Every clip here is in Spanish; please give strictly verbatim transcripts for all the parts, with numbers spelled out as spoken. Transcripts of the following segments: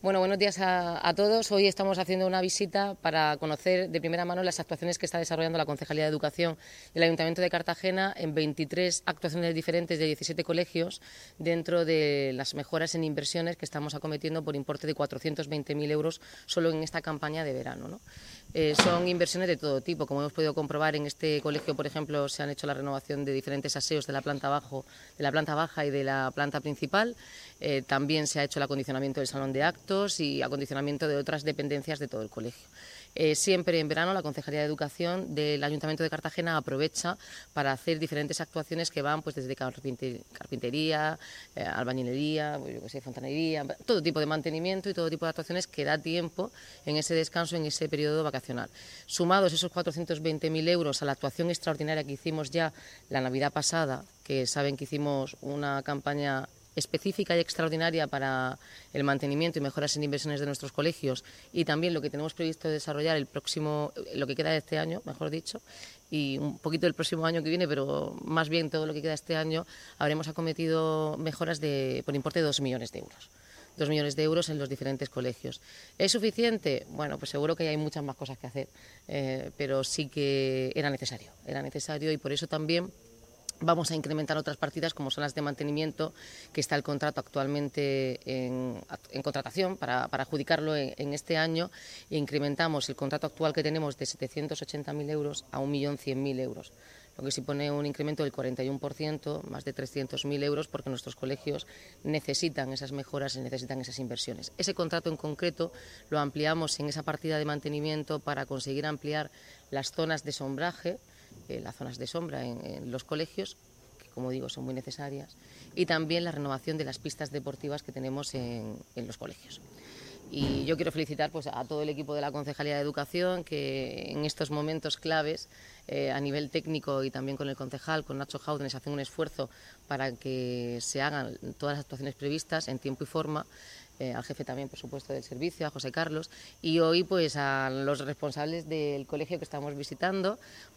Bueno, buenos días a, a todos. Hoy estamos haciendo una visita para conocer de primera mano las actuaciones que está desarrollando la Concejalía de Educación del Ayuntamiento de Cartagena en veintitrés actuaciones diferentes de diecisiete colegios dentro de las mejoras en inversiones que estamos acometiendo por importe de cuatrocientos veinte mil euros solo en esta campaña de verano, ¿no? Eh, son inversiones de todo tipo. Como hemos podido comprobar, en este colegio, por ejemplo, se han hecho la renovación de diferentes aseos de la planta bajo, de la planta baja y de la planta principal. Eh, también se ha hecho el acondicionamiento del salón de actos y acondicionamiento de otras dependencias de todo el colegio. Eh, siempre en verano la Concejalía de Educación del Ayuntamiento de Cartagena aprovecha para hacer diferentes actuaciones que van pues desde carpinter carpintería, eh, albañilería, yo que sé, fontanería, todo tipo de mantenimiento y todo tipo de actuaciones que da tiempo en ese descanso, en ese periodo vacacional. Sumados esos cuatrocientos veinte mil euros a la actuación extraordinaria que hicimos ya la Navidad pasada, que saben que hicimos una campaña específica y extraordinaria para el mantenimiento y mejoras en inversiones de nuestros colegios, y también lo que tenemos previsto desarrollar el próximo, lo que queda de este año, mejor dicho, y un poquito del próximo año que viene, pero más bien todo lo que queda este año, habremos acometido mejoras de, por importe de dos millones de euros. Dos millones de euros en los diferentes colegios. ¿Es suficiente? Bueno, pues seguro que hay muchas más cosas que hacer, eh, pero sí que era necesario, era necesario y por eso también vamos a incrementar otras partidas como son las de mantenimiento, que está el contrato actualmente en, en contratación para, para adjudicarlo en, en este año, e incrementamos el contrato actual que tenemos de setecientos ochenta mil euros a un millón cien mil euros, lo que supone un incremento del cuarenta y uno por ciento, más de trescientos mil euros, porque nuestros colegios necesitan esas mejoras y necesitan esas inversiones. Ese contrato en concreto lo ampliamos en esa partida de mantenimiento para conseguir ampliar las zonas de sombraje, Eh, las zonas de sombra en, en los colegios, que como digo son muy necesarias, y también la renovación de las pistas deportivas que tenemos en, en los colegios. Y yo quiero felicitar pues, a todo el equipo de la Concejalía de Educación, que en estos momentos claves, eh, a nivel técnico y también con el concejal, con Nacho Jaúdenes, hacen un esfuerzo para que se hagan todas las actuaciones previstas en tiempo y forma. Eh, al jefe también, por supuesto, del servicio, a José Carlos, y hoy pues a los responsables del colegio que estamos visitando,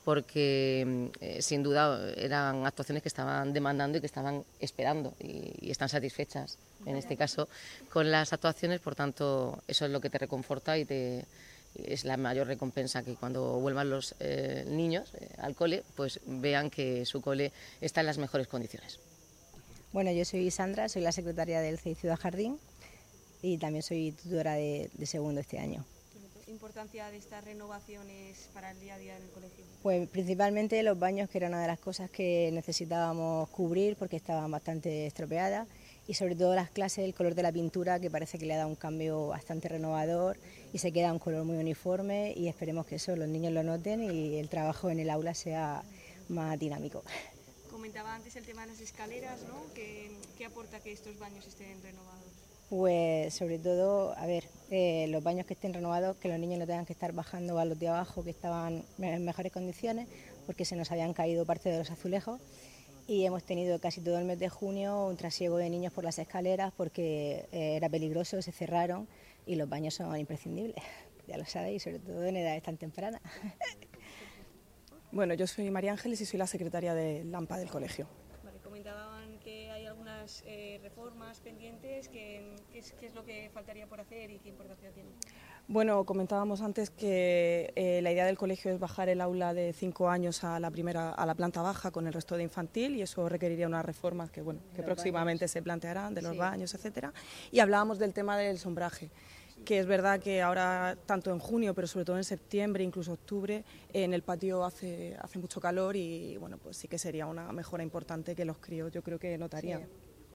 porque eh, sin duda eran actuaciones que estaban demandando y que estaban esperando y, y están satisfechas, en este caso, con las actuaciones. Por tanto, eso es lo que te reconforta y te, es la mayor recompensa, que cuando vuelvan los eh, niños eh, al cole, pues vean que su cole está en las mejores condiciones. Bueno, yo soy Sandra, soy la secretaria del C I Ciudad Jardín y también soy tutora de, de segundo este año. ¿Qué importancia de estas renovaciones para el día a día en el colegio? Pues principalmente los baños, que era una de las cosas que necesitábamos cubrir porque estaban bastante estropeadas, y sobre todo las clases, el color de la pintura, que parece que le ha dado un cambio bastante renovador y se queda un color muy uniforme, y esperemos que eso los niños lo noten y el trabajo en el aula sea más dinámico. Comentaba antes el tema de las escaleras, ¿no? ¿Qué, qué aporta que estos baños estén renovados? Pues sobre todo, a ver, eh, los baños que estén renovados, que los niños no tengan que estar bajando a los de abajo, que estaban en mejores condiciones, porque se nos habían caído parte de los azulejos, y hemos tenido casi todo el mes de junio un trasiego de niños por las escaleras porque eh, era peligroso, se cerraron, y los baños son imprescindibles, ya lo sabéis, sobre todo en edades tan tempranas. Bueno, yo soy María Ángeles y soy la secretaria de Lampa del colegio. Vale, comentaban que hay algunas eh, reformas pendientes, que, ¿qué, es, ¿qué es lo que faltaría por hacer y qué importancia tiene? Bueno, comentábamos antes que eh, la idea del colegio es bajar el aula de cinco años a la primera, a la planta baja con el resto de infantil, y eso requeriría unas reformas que, bueno, que próximamente baños se plantearán, de los sí. baños, etcétera. Y hablábamos del tema del sombraje, que es verdad que ahora, tanto en junio, pero sobre todo en septiembre, incluso octubre, en el patio hace, hace mucho calor, y bueno, pues sí que sería una mejora importante que los críos yo creo que notarían. Sí.